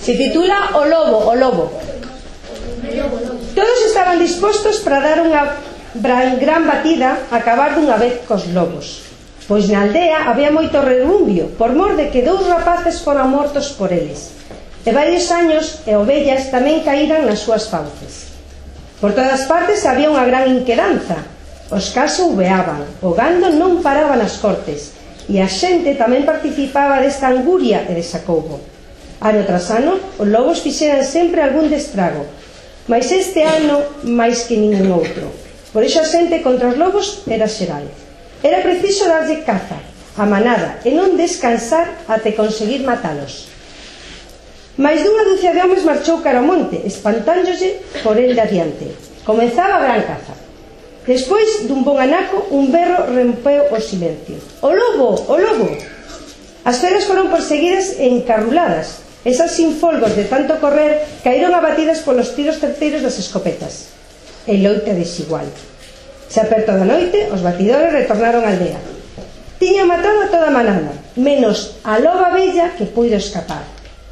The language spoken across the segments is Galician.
Se titula O lobo, o lobo. Todos estaban dispostos para dar unha gran batida a acabar dunha vez cos lobos, pois na aldea había moito rebumbio por mor de que 2 rapaces foran mortos por eles, e varios años e ovellas tamén caíran nas súas fauces. Por todas partes había unha gran inquedanza. Os cans ouveaban, o gando non paraba nas cortes, e a xente tamén participaba desta anguria e desacoubo. Ano tras ano, os lobos fixeran sempre algún destrago, mas este ano máis que ningún outro. Por iso a xente contra os lobos era xeral. Era preciso darlle caza, a manada, e non descansar até conseguir matalos. Mais dunha dúcia de homes marchou cara ao monte, espantándolle por el de adiante. Comezaba a gran caza. Despois dun bon anaco, un berro rompeu o silencio. O lobo, o lobo! As feras foron perseguidas e encarruladas. Esas sin folgos de tanto correr caíron abatidas polos tiros certeiros das escopetas. E loita desigual. Xa perto da noite, os batidores retornaron á aldea. Tiñan matado a toda a manada, menos a loba bella que puido escapar.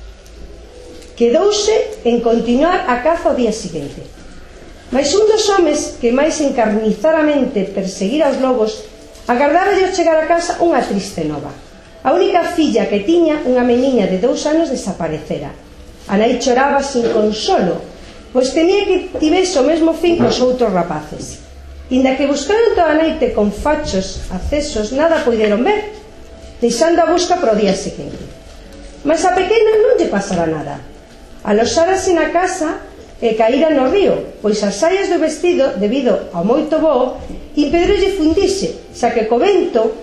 Quedouse en continuar a caza o día seguinte. Mais un dos homes que máis encarnizadamente perseguira os lobos agardaba de chegar a casa unha triste nova. A única filla que tiña, unha meniña de 2 anos, desaparecera. A nai choraba sin consolo, pois temía que tivese o mesmo fin cos outros rapaces. Inda que buscaron toda a noite con fachos accesos, nada puideron ver, deixando a busca para o día seguinte. Mas a pequena non lle pasara nada. Aloxárase na casa e caíra no río, pois as saias do vestido, debido ao moito voo, impedironlle fundirse, xa que co vento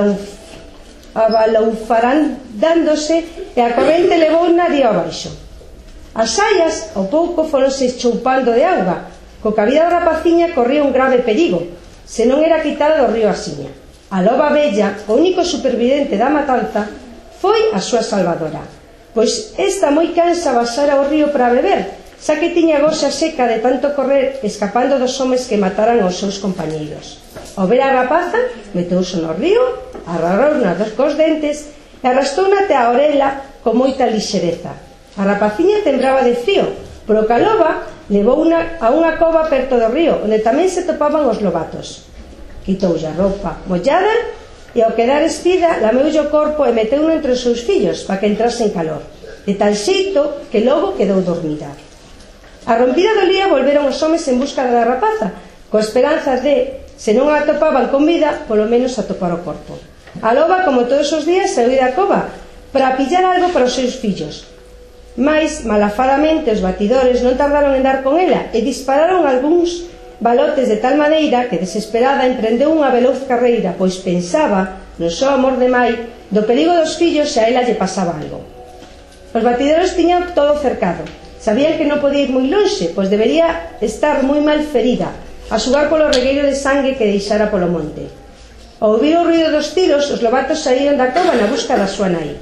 abaloufarándose e a corrente levou na río abaixo. As saias ao pouco foronse choupando de auga, co que a vida da rapaciña corría un grave perigo, se non era quitada do río asiña. A loba bella, o único supervidente da matanza, foi a súa salvadora, pois esta moi cansa baixara ao río para beber, xa que tiña a goxa seca de tanto correr escapando dos homes que mataran aos seus compañeiros. Ao ver a rapaza, meteuse no río, agarrou-na cos dentes e arrastouna até a orela con moita lixereza. A rapaciña tembraba de frío, pero que a loba levouna a unha cova perto do río, onde tamén se topaban os lobatos. Quitoulle a roupa mollada e ao quedar espida lameulle o corpo e meteuno entre os seus fillos para que entrasen calor, de tal xeito que logo quedou dormida. A rompida do día volveron os homes en busca da rapaza, co esperanzas de, se non a atopaban con vida, polo menos atopar o corpo. A loba, como todos os días, saiu da cova para pillar algo para os seus fillos. Mais, malafadamente, os batidores non tardaron en dar con ela e dispararon algúns balotes de tal maneira que, desesperada, emprendeu unha veloz carreira, pois pensaba, no seu amor de mai, do perigo dos fillos se a ela lle pasaba algo. Os batidores tiñan todo cercado. Sabían que non podía ir moi lonxe, pois debería estar moi mal ferida, a sugar polo regueiro de sangue que deixara polo monte. Ao ouvir o ruído dos tiros, os lobatos saíron da cova na busca da súa nai.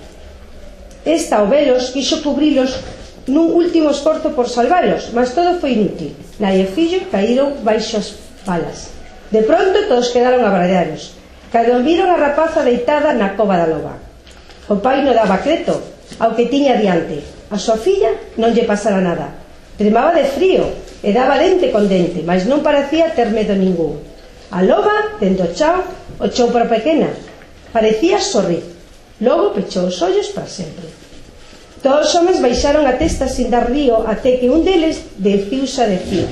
Esta, ao velos, quixo cubrilos nun último esforzo por salvalos, mas todo foi inútil. Nai e fillo caíron baixo as balas. De pronto todos quedaron abrallados, cando viron a rapaza deitada na cova da loba. O pai non daba creto ao que tiña diante. A súa filla non lle pasara nada. Tremaba de frío e daba dente con dente, mas non parecía ter medo ningún. A loba, dende o chao, o chou para pequena. Parecía sorrir. Logo pechou os ollos para sempre. Todos os homes baixaron a testa sin dar río até que un deles deciuse a decir: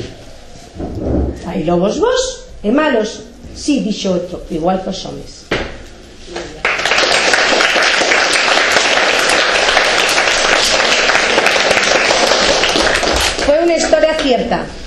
hai lobos bos e malos. Si, dixo outro, igual que os homes. Foi unha historia cierta.